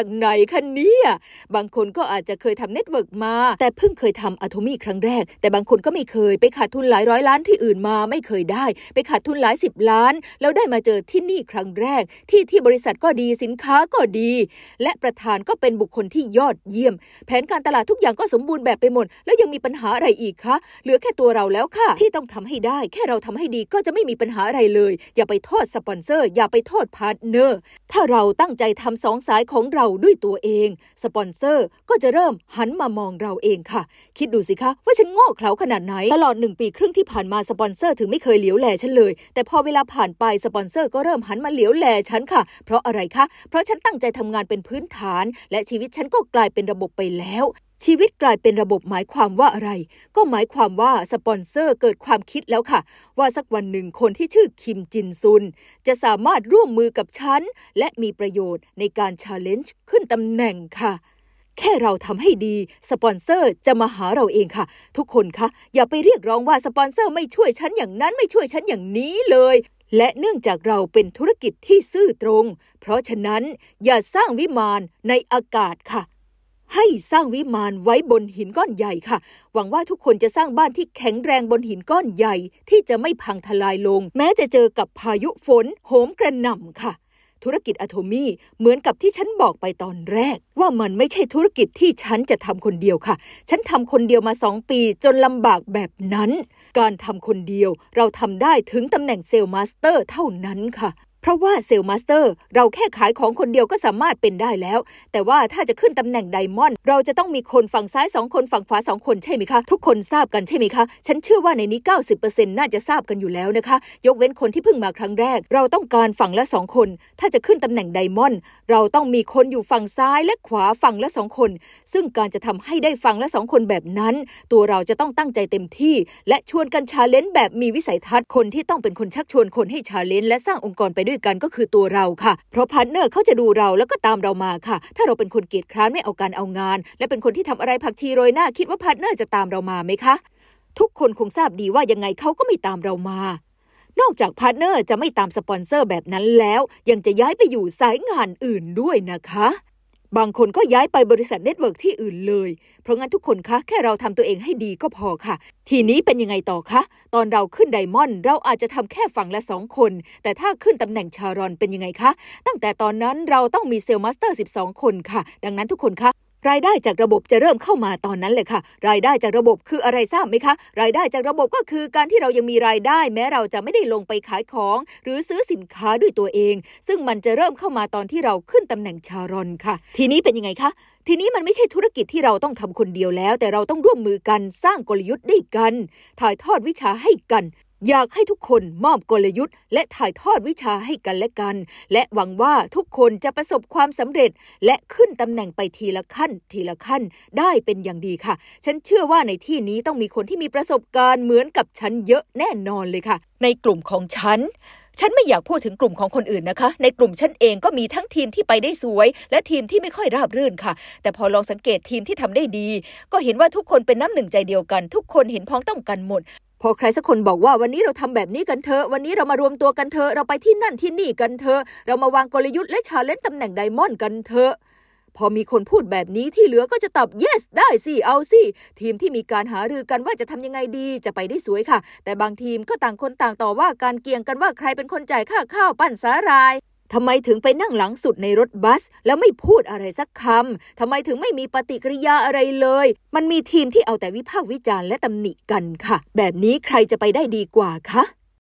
คะเนี่ยบางคนก็อาจจะเคยทำเน็ตเวิร์กมาแต่เพิ่งเคยทำอะโทมี่ครั้งแรกแต่บางคนก็ไม่เคยไปขาดทุนหลายร้อยล้านที่อื่นมาไม่เคยได้ไปขาดทุนหลายสิบล้านแล้วได้มาเจอที่นี่ครั้งแรกที่ที่บริษัทก็ดีสินค้าก็ดีและประธานก็เป็นบุคคลที่ยอดเยี่ยมแผนการตลาดทุกอย่างก็สมบูรณ์แบบไปหมดแล้วยังมีปัญหาอะไรอีกคะเหลือแค่ตัวเราแล้วค่ะที่ต้องทำให้ได้แค่เราทำให้ดีก็จะไม่มีปัญหาอะไรเลยอย่าไปโทษสปอนเซอร์อย่าไปโทษพาร์ทเนอร์ถ้าเราตั้งใจทำสองสายของเราด้วยตัวเองสปอนเซอร์ก็จะเริ่มหันมามองเราเองค่ะคิดดูสิคะว่าฉันโง่เขลาขนาดไหนตลอดหนึ่งปีครึ่งที่ผ่านมาสปอนเซอร์ถึงไม่เคยเหลียวแลฉันเลยแต่พอเวลาผ่านไปสปอนเซอร์ก็เริ่มหันมาเหลียวแลฉันค่ะเพราะอะไรคะเพราะฉันตั้งใจทำงานเป็นพื้นฐานและชีวิตฉันก็กลายเป็นระบบไปแล้วชีวิตกลายเป็นระบบหมายความว่าอะไรก็หมายความว่าสปอนเซอร์เกิดความคิดแล้วค่ะว่าสักวันหนึ่งคนที่ชื่อคิมจินซุนจะสามารถร่วมมือกับฉันและมีประโยชน์ในการ challenge ขึ้นตำแหน่งค่ะแค่เราทำให้ดีสปอนเซอร์จะมาหาเราเองค่ะทุกคนคะอย่าไปเรียกร้องว่าสปอนเซอร์ไม่ช่วยฉันอย่างนั้นไม่ช่วยฉันอย่างนี้เลยและเนื่องจากเราเป็นธุรกิจที่ซื่อตรงเพราะฉะนั้นอย่าสร้างวิมานในอากาศค่ะให้สร้างวิมานไว้บนหินก้อนใหญ่ค่ะหวังว่าทุกคนจะสร้างบ้านที่แข็งแรงบนหินก้อนใหญ่ที่จะไม่พังทลายลงแม้จะเจอกับพายุฝนโหมกระหน่ำค่ะธุรกิจอะโทมี่เหมือนกับที่ฉันบอกไปตอนแรกว่ามันไม่ใช่ธุรกิจที่ฉันจะทำคนเดียวค่ะฉันทำคนเดียวมาสองปีจนลำบากแบบนั้นการทำคนเดียวเราทำได้ถึงตำแหน่งเซลล์มาสเตอร์เท่านั้นค่ะเพราะว่าเซลล์มาสเตอร์เราแค่ขายของคนเดียวก็สามารถเป็นได้แล้วแต่ว่าถ้าจะขึ้นตำแหน่งไดมอนด์เราจะต้องมีคนฝั่งซ้ายสองคนฝั่งขวาสองคนใช่ไหมคะทุกคนทราบกันใช่ไหมคะฉันเชื่อว่าในนี้ เก้าสิบเปอร์เซ็นต์ น่าจะทราบกันอยู่แล้วนะคะยกเว้นคนที่เพิ่งมาครั้งแรกเราต้องการฝั่งละสองคนถ้าจะขึ้นตำแหน่งไดมอนด์เราต้องมีคนอยู่ฝั่งซ้ายและขวาฝั่งละสองคนซึ่งการจะทำให้ได้ฝั่งละสองคนแบบนั้นตัวเราจะต้องตั้งใจเต็มที่และชวนกันชาเลนจ์แบบมีวิสัยทัศน์คนที่ต้องเป็นคนชักชวนคนให้ชาเลนจ์และสร้างองค์กรไปด้วยกันก็คือตัวเราค่ะเพราะพาร์ทเนอร์เขาจะดูเราแล้วก็ตามเรามาค่ะถ้าเราเป็นคนเกียจคร้านไม่เอาการเอางานและเป็นคนที่ทำอะไรผักชีโรยหน้าคิดว่าพาร์ทเนอร์จะตามเรามาไหมคะทุกคนคงทราบดีว่ายังไงเขาก็ไม่ตามเรามานอกจากพาร์ทเนอร์จะไม่ตามสปอนเซอร์แบบนั้นแล้วยังจะย้ายไปอยู่สายงานอื่นด้วยนะคะบางคนก็ย้ายไปบริษัทเน็ตเวิร์กที่อื่นเลยเพราะงั้นทุกคนคะแค่เราทำตัวเองให้ดีก็พอค่ะทีนี้เป็นยังไงต่อคะตอนเราขึ้นไดมอนด์เราอาจจะทำแค่ฝั่งละสองคนแต่ถ้าขึ้นตำแหน่งชารอนเป็นยังไงคะตั้งแต่ตอนนั้นเราต้องมีเซลล์มาสเตอร์สิบสองคนค่ะดังนั้นทุกคนคะรายได้จากระบบจะเริ่มเข้ามาตอนนั้นเลยค่ะรายได้จากระบบคืออะไรทราบไหมคะรายได้จากระบบก็คือการที่เรายังมีรายได้แม้เราจะไม่ได้ลงไปขายของหรือซื้อสินค้าด้วยตัวเองซึ่งมันจะเริ่มเข้ามาตอนที่เราขึ้นตำแหน่งชารอนค่ะทีนี้เป็นยังไงคะทีนี้มันไม่ใช่ธุรกิจที่เราต้องทำคนเดียวแล้วแต่เราต้องร่วมมือกันสร้างกลยุทธ์ด้วยกันถ่ายทอดวิชาให้กันอยากให้ทุกคนมอบกลยุทธ์และถ่ายทอดวิชาให้กันและกันและหวังว่าทุกคนจะประสบความสำเร็จและขึ้นตำแหน่งไปทีละขั้นทีละขั้นได้เป็นอย่างดีค่ะฉันเชื่อว่าในที่นี้ต้องมีคนที่มีประสบการณ์เหมือนกับฉันเยอะแน่นอนเลยค่ะในกลุ่มของฉันฉันไม่อยากพูดถึงกลุ่มของคนอื่นนะคะในกลุ่มฉันเองก็มีทั้งทีมที่ไปได้สวยและทีมที่ไม่ค่อยราบรื่นค่ะแต่พอลองสังเกตทีมที่ทำได้ดีก็เห็นว่าทุกคนเป็นน้ำหนึ่งใจเดียวกันทุกคนเห็นพ้องต้องกันหมดพอใครสักคนบอกว่าวันนี้เราทำแบบนี้กันเถอะวันนี้เรามารวมตัวกันเถอะเราไปที่นั่นที่นี่กันเถอะเรามาวางกลยุทธ์และชาเลนจ์ตำแหน่งไดมอนด์กันเถอะพอมีคนพูดแบบนี้ที่เหลือก็จะตอบ yes ได้สิเอาสิทีมที่มีการหารือกันว่าจะทำยังไงดีจะไปได้สวยค่ะแต่บางทีมก็ต่างคนต่างต่อว่าการเกี่ยงกันว่าใครเป็นคนจ่ายค่าข้าวปั้นสาหร่ายทำไมถึงไปนั่งหลังสุดในรถบัสแล้วไม่พูดอะไรสักคำทำไมถึงไม่มีปฏิกิริยาอะไรเลยมันมีทีมที่เอาแต่วิพากษ์วิจารณ์และตำหนิกันค่ะแบบนี้ใครจะไปได้ดีกว่าคะ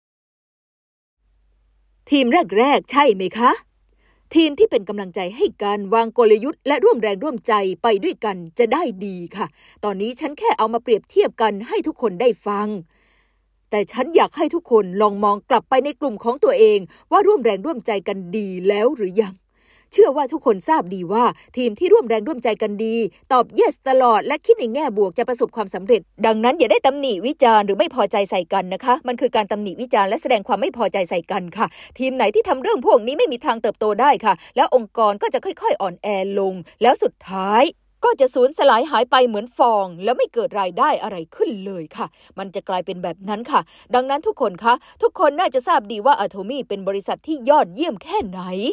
ทีมแรกๆใช่ไหมคะทีมที่เป็นกำลังใจให้การวางกลยุทธ์และร่วมแรงร่วมใจไปด้วยกันจะได้ดีค่ะตอนนี้ฉันแค่เอามาเปรียบเทียบกันให้ทุกคนได้ฟังแต่ฉันอยากให้ทุกคนลองมองกลับไปในกลุ่มของตัวเองว่าร่วมแรงร่วมใจกันดีแล้วหรือยังเชื่อว่าทุกคนทราบดีว่าทีมที่ร่วมแรงร่วมใจกันดีตอบ yes ตลอดและคิดในแง่บวกจะประสบความสำเร็จดังนั้นอย่าได้ตำหนิวิจารณ์หรือไม่พอใจใส่กันนะคะมันคือการตำหนิวิจารณ์และแสดงความไม่พอใจใส่กันค่ะทีมไหนที่ทำเรื่องพวกนี้ไม่มีทางเติบโตได้ค่ะแล้วองค์กรก็จะค่อยๆอ่อนแอลงแล้วสุดท้ายก็จะสูญสลายหายไปเหมือนฟองแล้วไม่เกิดรายได้อะไรขึ้นเลยค่ะมันจะกลายเป็นแบบนั้นค่ะดังนั้นทุกคนคะทุกคนน่าจะทราบดีว่าอะโทมี่เป็นบริษัทที่ยอดเยี่ยมแค่ไหน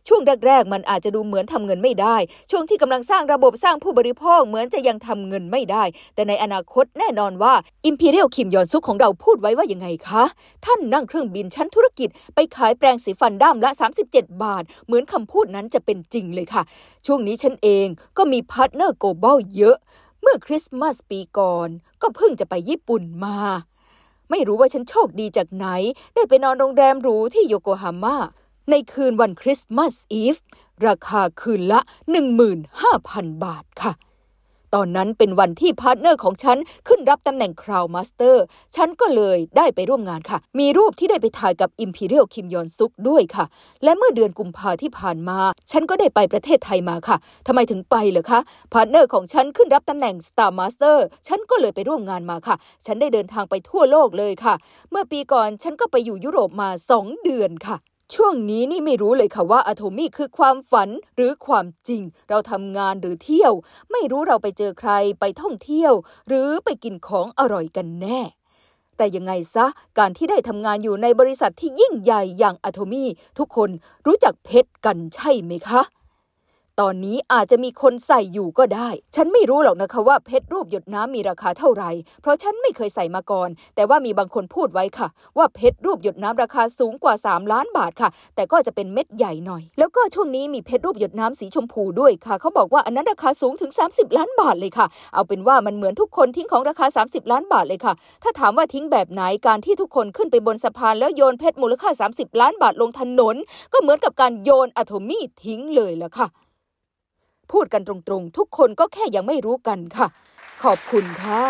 ช่วงแรกๆมันอาจจะดูเหมือนทำเงินไม่ได้ช่วงที่กำลังสร้างระบบสร้างผู้บริโภคเหมือนจะยังทำเงินไม่ได้แต่ในอนาคตแน่นอนว่า Imperial Kim Yeon Suk ของเราพูดไว้ว่ายังไงคะท่านนั่งเครื่องบินชั้นธุรกิจไปขายแปรงสีฟันด้ามละสามสิบเจ็ดบาทเหมือนคำพูดนั้นจะเป็นจริงเลยค่ะช่วงนี้ฉันเองก็มีพาร์ทเนอร์โกลบอลเยอะเมื่อคริสต์มาสปีก่อนก็เพิ่งจะไปญี่ปุ่นมาไม่รู้ว่าฉันโชคดีจากไหนได้ไปนอนโรงแรมหรูที่โยโกฮาม่าในคืนวันคริสต์มาสอีฟราคาคืนละ หนึ่งหมื่นห้าพัน บาทค่ะตอนนั้นเป็นวันที่พาร์ทเนอร์ของฉันขึ้นรับตำแหน่งคราวมาสเตอร์ฉันก็เลยได้ไปร่วมงานค่ะมีรูปที่ได้ไปถ่ายกับ Imperial Kim Yeon Suk ด้วยค่ะและเมื่อเดือนกุมภาที่ผ่านมาฉันก็ได้ไปประเทศไทยมาค่ะทำไมถึงไปเหรอคะพาร์ทเนอร์ของฉันขึ้นรับตำแหน่ง Star Master ฉันก็เลยไปร่วมงานมาค่ะฉันได้เดินทางไปทั่วโลกเลยค่ะเมื่อปีก่อนฉันก็ไปอยู่ยุโรปมาสองเดือนค่ะช่วงนี้นี่ไม่รู้เลยค่ะว่าอะโทมี่คือความฝันหรือความจริงเราทำงานหรือเที่ยวไม่รู้เราไปเจอใครไปท่องเที่ยวหรือไปกินของอร่อยกันแน่แต่ยังไงซะการที่ได้ทำงานอยู่ในบริษัทที่ยิ่งใหญ่อย่างอะโทมี่ทุกคนรู้จักเพชรกันใช่ไหมคะตอนนี้อาจจะมีคนใส่อยู่ก็ได้ฉันไม่รู้หรอกนะคะว่าเพชรรูปหยดน้ำมีราคาเท่าไหร่เพราะฉันไม่เคยใส่มาก่อนแต่ว่ามีบางคนพูดไว้ค่ะว่าเพชรรูปหยดน้ำราคาสูงกว่าสามล้านบาทค่ะแต่ก็จะเป็นเม็ดใหญ่หน่อยแล้วก็ช่วงนี้มีเพชรรูปหยดน้ำสีชมพูด้วยค่ะเขาบอกว่าอันนั้นราคาสูงถึงสามสิบล้านบาทเลยค่ะเอาเป็นว่ามันเหมือนทุกคนทิ้งของราคาสามสิบล้านบาทเลยค่ะถ้าถามว่าทิ้งแบบไหนการที่ทุกคนขึ้นไปบนสะพานแล้วโยนเพชรมูลค่าสามสิบล้านบาทลงถนนก็เหมือนกับการโยนอะโทมี่ทิ้งเลยล่ะค่ะพูดกันตรงๆทุกคนก็แค่ยังไม่รู้กันค่ะขอบคุณค่ะ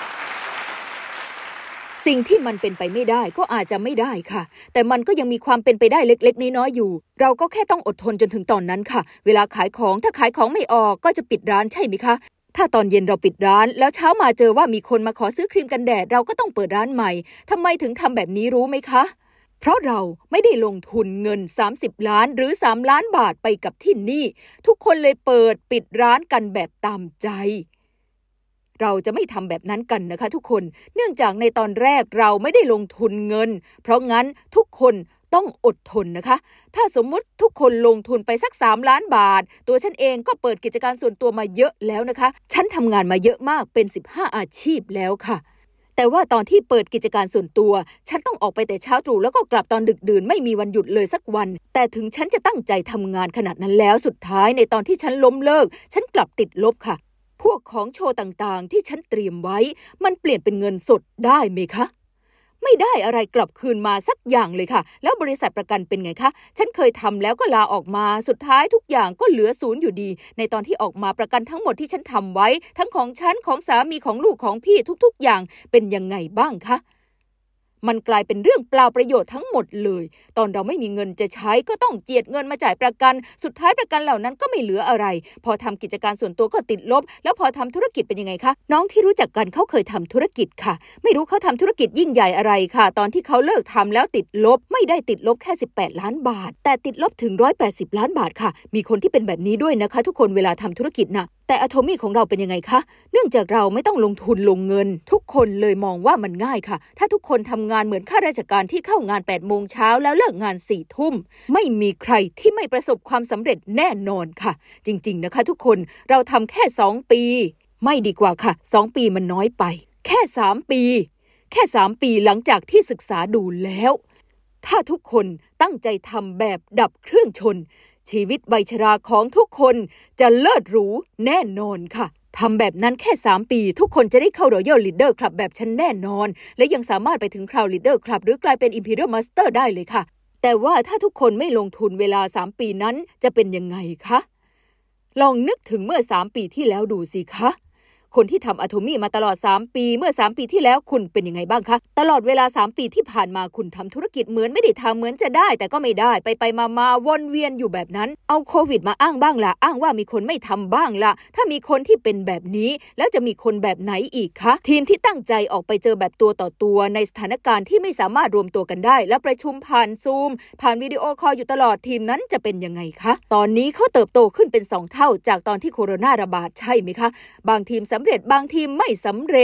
สิ่งที่มันเป็นไปไม่ได้ก็อาจจะไม่ได้ค่ะแต่มันก็ยังมีความเป็นไปได้เล็กๆน้อยๆอยู่เราก็แค่ต้องอดทนจนถึงตอนนั้นค่ะเวลาขายของถ้าขายของไม่ออกก็จะปิดร้านใช่ไหมคะถ้าตอนเย็นเราปิดร้านแล้วเช้ามาเจอว่ามีคนมาขอซื้อครีมกันแดดเราก็ต้องเปิดร้านใหม่ทำไมถึงทำแบบนี้รู้ไหมคะเพราะเราไม่ได้ลงทุนเงินสามสิบล้านหรือสามล้านบาทไปกับที่นี่ทุกคนเลยเปิดปิดร้านกันแบบตามใจเราจะไม่ทำแบบนั้นกันนะคะทุกคนเนื่องจากในตอนแรกเราไม่ได้ลงทุนเงินเพราะงั้นทุกคนต้องอดทนนะคะถ้าสมมุติทุกคนลงทุนไปสักสามล้านบาทตัวฉันเองก็เปิดกิจการส่วนตัวมาเยอะแล้วนะคะฉันทำงานมาเยอะมากเป็นสิบห้าอาชีพแล้วค่ะแต่ว่าตอนที่เปิดกิจการส่วนตัวฉันต้องออกไปแต่เช้าตรู่แล้วก็กลับตอนดึกดื่นไม่มีวันหยุดเลยสักวันแต่ถึงฉันจะตั้งใจทำงานขนาดนั้นแล้วสุดท้ายในตอนที่ฉันล้มเลิกฉันกลับติดลบค่ะพวกของโชว์ต่างๆที่ฉันเตรียมไว้มันเปลี่ยนเป็นเงินสดได้ไหมคะไม่ได้อะไรกลับคืนมาสักอย่างเลยค่ะแล้วบริษัทประกันเป็นไงคะฉันเคยทำแล้วก็ลาออกมาสุดท้ายทุกอย่างก็เหลือศูนย์อยู่ดีในตอนที่ออกมาประกันทั้งหมดที่ฉันทำไว้ทั้งของฉันของสามีของลูกของพี่ทุกๆอย่างเป็นยังไงบ้างคะมันกลายเป็นเรื่องเปล่าประโยชน์ทั้งหมดเลยตอนเราไม่มีเงินจะใช้ก็ต้องเจียดเงินมาจ่ายประกันสุดท้ายประกันเหล่านั้นก็ไม่เหลืออะไรพอทำกิจการส่วนตัวก็ติดลบแล้วพอทำธุรกิจเป็นยังไงคะน้องที่รู้จักกันเขาเคยทำธุรกิจค่ะไม่รู้เขาทำธุรกิจยิ่งใหญ่อะไรค่ะตอนที่เขาเลิกทำแล้วติดลบไม่ได้ติดลบแค่สิบแปดล้านบาทแต่ติดลบถึงหนึ่งร้อยแปดสิบล้านบาทค่ะมีคนที่เป็นแบบนี้ด้วยนะคะทุกคนเวลาทำธุรกิจนะแต่อะโทมี่ของเราเป็นยังไงคะเนื่องจากเราไม่ต้องลงทุนลงเงินทุกคนเลยมองว่ามันง่ายค่ะถ้าทุกคนทำงานเหมือนข้าราชการที่เข้างานแปดโมงเช้าแล้วเลิกงานสี่ทุ่มไม่มีใครที่ไม่ประสบความสำเร็จแน่นอนค่ะจริงๆนะคะทุกคนเราทำแค่สองปีไม่ดีกว่าค่ะสองปีมันน้อยไปแค่สามปีแค่สามปีหลังจากที่ศึกษาดูแล้วถ้าทุกคนตั้งใจทำแบบดับเครื่องชนชีวิตใบชราของทุกคนจะเลิศหรูแน่นอนค่ะทำแบบนั้นแค่สามปีทุกคนจะได้เข้า Royal Leader Club แบบฉันแน่นอนและยังสามารถไปถึง Crown Leader Club หรือกลายเป็น Imperial Master ได้เลยค่ะแต่ว่าถ้าทุกคนไม่ลงทุนเวลาสามปีนั้นจะเป็นยังไงคะลองนึกถึงเมื่อสามปีที่แล้วดูสิคะคนที่ทำอะโทมี่มาตลอดสามปีเมื่อสามปีที่แล้วคุณเป็นยังไงบ้างคะตลอดเวลาสามปีที่ผ่านมาคุณทำธุรกิจเหมือนไม่ได้ทำเหมือนจะได้แต่ก็ไม่ได้ไปไปมามาวนเวียนอยู่แบบนั้นเอาโควิดมาอ้างบ้างละอ้างว่ามีคนไม่ทำบ้างละถ้ามีคนที่เป็นแบบนี้แล้วจะมีคนแบบไหนอีกคะทีมที่ตั้งใจออกไปเจอแบบตัวต่อตัวในสถานการณ์ที่ไม่สามารถรวมตัวกันได้และประชุมผ่านซูมผ่านวิดีโอคอลอยู่ตลอดทีมนั้นจะเป็นยังไงคะตอนนี้เขาเติบโตขึ้นเป็นสองเท่าจากตอนที่โควิดระบาดใช่ไหมคะบางทีมสำเร็จบางทีมไม่สำเร็จ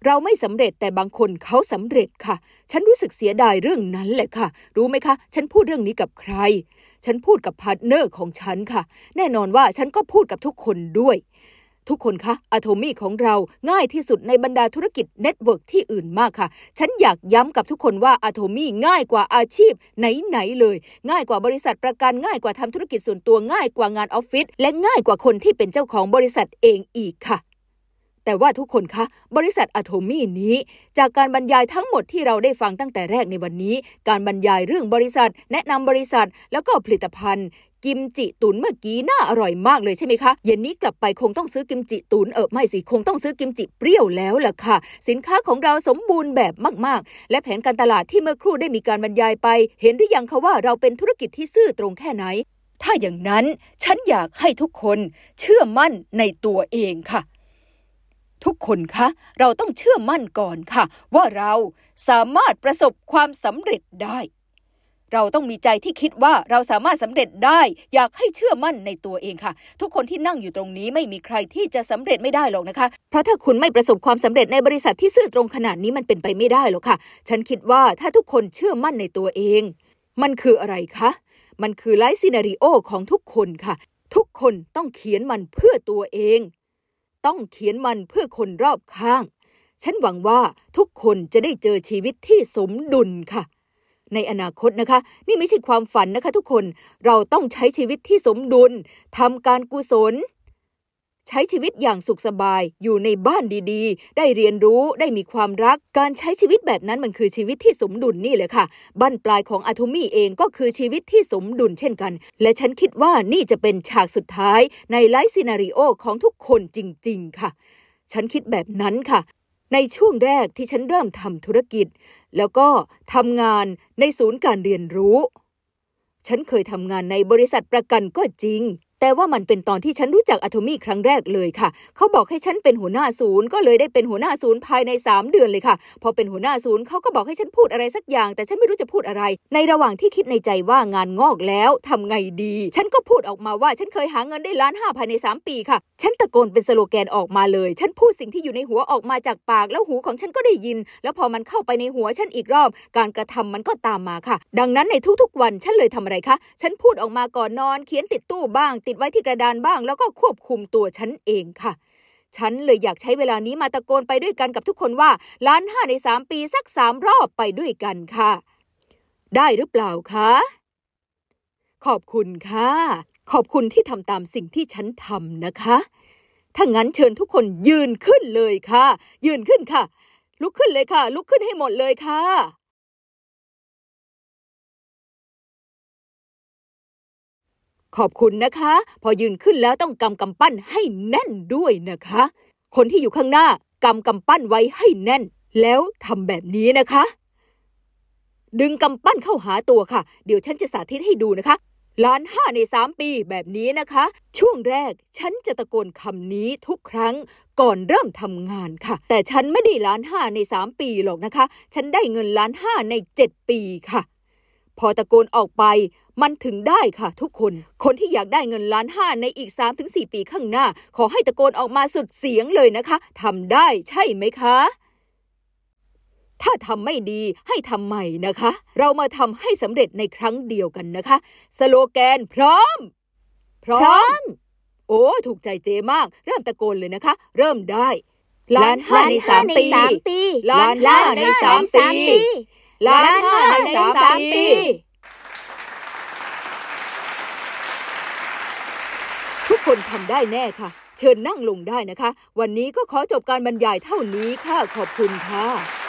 เราไม่สำเร็จแต่บางคนเขาสำเร็จค่ะฉันรู้สึกเสียดายเรื่องนั้นแหละค่ะรู้ไหมคะฉันพูดเรื่องนี้กับใครฉันพูดกับพาร์ทเนอร์ของฉันค่ะแน่นอนว่าฉันก็พูดกับทุกคนด้วยทุกคนคะอะโทมี่ของเราง่ายที่สุดในบรรดาธุรกิจเน็ตเวิร์กที่อื่นมากค่ะฉันอยากย้ำกับทุกคนว่าอะโทมี่ง่ายกว่าอาชีพไหนๆเลยง่ายกว่าบริษัทประกันง่ายกว่าทำธุรกิจส่วนตัวง่ายกว่างานออฟฟิศและง่ายกว่าคนที่เป็นเจ้าของบริษัทเองอีกค่ะแต่ว่าทุกคนคะบริษัทอะโทมี่นี้จากการบรรยายทั้งหมดที่เราได้ฟังตั้งแต่แรกในวันนี้การบรรยายเรื่องบริษัทแนะนำบริษัทแล้วก็ผลิตภัณฑ์กิมจิตุ๋นเมื่อกี้น่าอร่อยมากเลยใช่ไหมคะเย็นนี้กลับไปคงต้องซื้อกิมจิตุ๋นเออไม่สิคงต้องซื้อกิมจิเปรี้ยวแล้วล่ะค่ะสินค้าของเราสมบูรณ์แบบมากๆและแผนการตลาดที่เมื่อครู่ได้มีการบรรยายไปเห็นหรือยังคะว่าเราเป็นธุรกิจที่ซื่อตรงแค่ไหนถ้าอย่างนั้นฉันอยากให้ทุกคนเชื่อมั่นในตัวเองค่ะทุกคนคะเราต้องเชื่อมั่นก่อนค่ะว่าเราสามารถประสบความสำเร็จได้เราต้องมีใจที่คิดว่าเราสามารถสำเร็จได้อยากให้เชื่อมั่นในตัวเองค่ะทุกคนที่นั่งอยู่ตรงนี้ไม่มีใครที่จะสำเร็จไม่ได้หรอกนะคะเพราะถ้าคุณไม่ประสบความสำเร็จในบริษัทที่ซื่อตรงขนาดนี้มันเป็นไปไม่ได้หรอกค่ะฉันคิดว่าถ้าทุกคนเชื่อมั่นในตัวเองมันคืออะไรคะมันคือไลฟ์ซีนาริโอของทุกคนค่ะทุกคนต้องเขียนมันเพื่อตัวเองต้องเขียนมันเพื่อคนรอบข้างฉันหวังว่าทุกคนจะได้เจอชีวิตที่สมดุลค่ะในอนาคตนะคะนี่ไม่ใช่ความฝันนะคะทุกคนเราต้องใช้ชีวิตที่สมดุลทำการกุศลใช้ชีวิตอย่างสุขสบายอยู่ในบ้านดีๆได้เรียนรู้ได้มีความรักการใช้ชีวิตแบบนั้นมันคือชีวิตที่สมดุลนี่เลยค่ะบั้นปลายของอะโทมี่เองก็คือชีวิตที่สมดุลเช่นกันและฉันคิดว่านี่จะเป็นฉากสุดท้ายในไลฟ์ซีนาริโอของทุกคนจริงๆค่ะฉันคิดแบบนั้นค่ะในช่วงแรกที่ฉันเริ่มทำธุรกิจแล้วก็ทำงานในศูนย์การเรียนรู้ฉันเคยทำงานในบริษัทประกันก็จริงแต่ว่ามันเป็นตอนที่ฉันรู้จักอะโทมี่ครั้งแรกเลยค่ะเขาบอกให้ฉันเป็นหัวหน้าศูนย์ก็เลยได้เป็นหัวหน้าศูนย์ภายในสามเดือนเลยค่ะพอเป็นหัวหน้าศูนย์เขาก็บอกให้ฉันพูดอะไรสักอย่างแต่ฉันไม่รู้จะพูดอะไรในระหว่างที่คิดในใจว่างานงอกแล้วทำไงดีฉันก็พูดออกมาว่าฉันเคยหาเงินได้ล้านห้าภายในสามปีค่ะฉันตะโกนเป็นสโลแกนออกมาเลยฉันพูดสิ่งที่อยู่ในหัวออกมาจากปากแล้วหูของฉันก็ได้ยินแล้วพอมันเข้าไปในหัวฉันอีกรอบการกระทำมันก็ตามมาค่ะดังนั้นในทุกๆวันฉันเลยทำอะไรคะฉันพูดออกมาก่อนนอนเขียนติดตู้บ้างติดไว้ที่กระดานบ้างแล้วก็ควบคุมตัวฉันเองค่ะฉันเลยอยากใช้เวลานี้มาตะโกนไปด้วยกันกับทุกคนว่าล้านห้าในสามปีสักสามรอบไปด้วยกันค่ะได้หรือเปล่าคะขอบคุณค่ะขอบคุณที่ทำตามสิ่งที่ฉันทำนะคะถ้างั้นเชิญทุกคนยืนขึ้นเลยค่ะยืนขึ้นค่ะลุกขึ้นเลยค่ะลุกขึ้นให้หมดเลยค่ะขอบคุณนะคะพอยืนขึ้นแล้วต้องกำกำปั้นให้แน่นด้วยนะคะคนที่อยู่ข้างหน้ากำกำปั้นไว้ให้แน่นแล้วทำแบบนี้นะคะดึงกำปั้นเข้าหาตัวค่ะเดี๋ยวฉันจะสาธิตให้ดูนะคะล้านห้าในสามปีแบบนี้นะคะช่วงแรกฉันจะตะโกนคำนี้ทุกครั้งก่อนเริ่มทำงานค่ะแต่ฉันไม่ได้ล้านห้าในสามปีหรอกนะคะฉันได้เงินล้านห้าในเจ็ดปีค่ะพอตะโกนออกไปมันถึงได้ค่ะทุกคนคนที่อยากได้เงินล้านห้าในอีก สามถึงสี่ ปีข้างหน้าขอให้ตะโกนออกมาสุดเสียงเลยนะคะทำได้ใช่ไหมคะถ้าทำไม่ดีให้ทำใหม่นะคะเรามาทำให้สำเร็จในครั้งเดียวกันนะคะสโลแกนพร้อมพร้อมโอ้ถูกใจเจมากเริ่มตะโกนเลยนะคะเริ่มได้ล้านห้าในสามปีล้านห้าในสามปีล้านห้าในสามปีทุกคนทำได้แน่ค่ะเชิญนั่งลงได้นะคะวันนี้ก็ขอจบการบรรยายเท่านี้ค่ะขอบคุณค่ะ